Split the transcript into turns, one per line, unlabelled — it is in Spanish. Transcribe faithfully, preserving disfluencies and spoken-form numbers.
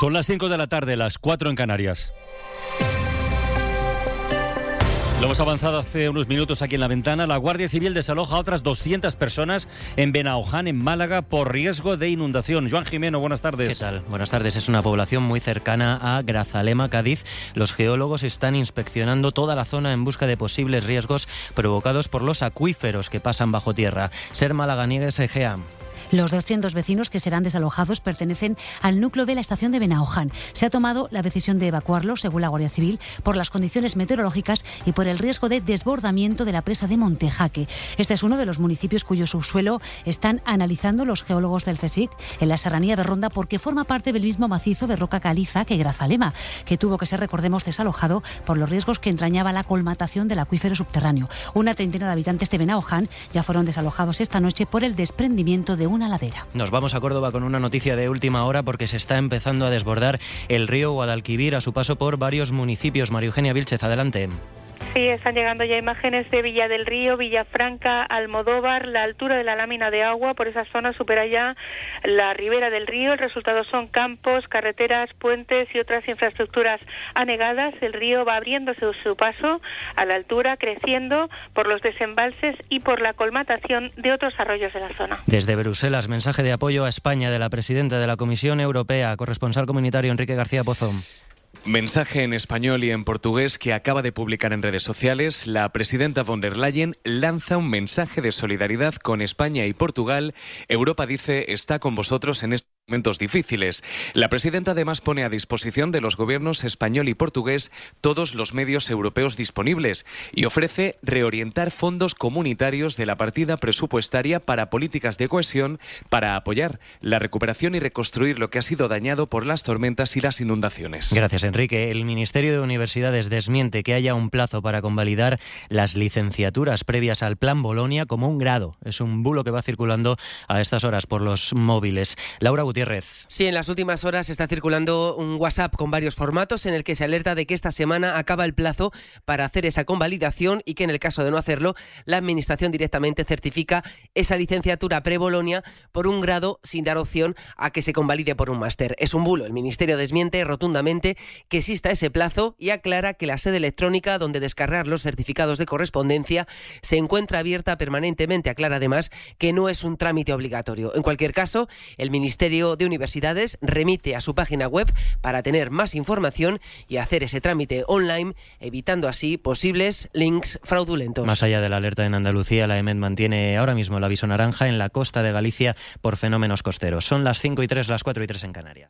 Son las cinco de la tarde, las cuatro en Canarias. Lo hemos avanzado hace unos minutos aquí en La Ventana. La Guardia Civil desaloja a otras doscientas personas en Benaoján, en Málaga, por riesgo de inundación. Joan Jimeno, buenas tardes.
¿Qué tal? Buenas tardes. Es una población muy cercana a Grazalema, Cádiz. Los geólogos están inspeccionando toda la zona en busca de posibles riesgos provocados por los acuíferos que pasan bajo tierra. Ser Malaganiega, S G A.
Los doscientos vecinos que serán desalojados pertenecen al núcleo de la estación de Benaoján. Se ha tomado la decisión de evacuarlos, según la Guardia Civil, por las condiciones meteorológicas y por el riesgo de desbordamiento de la presa de Montejaque. Este es uno de los municipios cuyo subsuelo están analizando los geólogos del CSIC en la serranía de Ronda, porque forma parte del mismo macizo de roca caliza que Grazalema, que tuvo que ser, recordemos, desalojado por los riesgos que entrañaba la colmatación del acuífero subterráneo. Una treintena de habitantes de Benaoján ya fueron desalojados esta noche por el desprendimiento de una ladera.
Nos vamos a Córdoba con una noticia de última hora, porque se está empezando a desbordar el río Guadalquivir a su paso por varios municipios. María Eugenia Vilchez, adelante.
Sí, están llegando ya imágenes de Villa del Río, Villafranca, Almodóvar. La altura de la lámina de agua por esa zona supera ya la ribera del río. El resultado son campos, carreteras, puentes y otras infraestructuras anegadas. El río va abriéndose su paso a la altura, creciendo por los desembalses y por la colmatación de otros arroyos de la zona.
Desde Bruselas, mensaje de apoyo a España de la presidenta de la Comisión Europea, corresponsal comunitario Enrique García Pozo.
Mensaje en español y en portugués que acaba de publicar en redes sociales. La presidenta von der Leyen lanza un mensaje de solidaridad con España y Portugal. Europa, dice, está con vosotros en estos momentos difíciles. La presidenta además pone a disposición de los gobiernos español y portugués todos los medios europeos disponibles y ofrece reorientar fondos comunitarios de la partida presupuestaria para políticas de cohesión para apoyar la recuperación y reconstruir lo que ha sido dañado por las tormentas y las inundaciones.
Gracias, Enrique. El Ministerio de Universidades desmiente que haya un plazo para convalidar las licenciaturas previas al Plan Bolonia como un grado. Es un bulo que va circulando a estas horas por los móviles. Laura Gutiérrez.
Sí, en las últimas horas está circulando un WhatsApp con varios formatos en el que se alerta de que esta semana acaba el plazo para hacer esa convalidación y que en el caso de no hacerlo, la Administración directamente certifica esa licenciatura pre-Bolonia por un grado sin dar opción a que se convalide por un máster. Es un bulo. El Ministerio desmiente rotundamente que exista ese plazo y aclara que la sede electrónica donde descargar los certificados de correspondencia se encuentra abierta permanentemente. Aclara además que no es un trámite obligatorio. En cualquier caso, el Ministerio de Universidades remite a su página web para tener más información y hacer ese trámite online, evitando así posibles links fraudulentos.
Más allá de la alerta en Andalucía, la EMET mantiene ahora mismo el aviso naranja en la costa de Galicia por fenómenos costeros. Son las cinco y tres, las cuatro y tres en Canarias.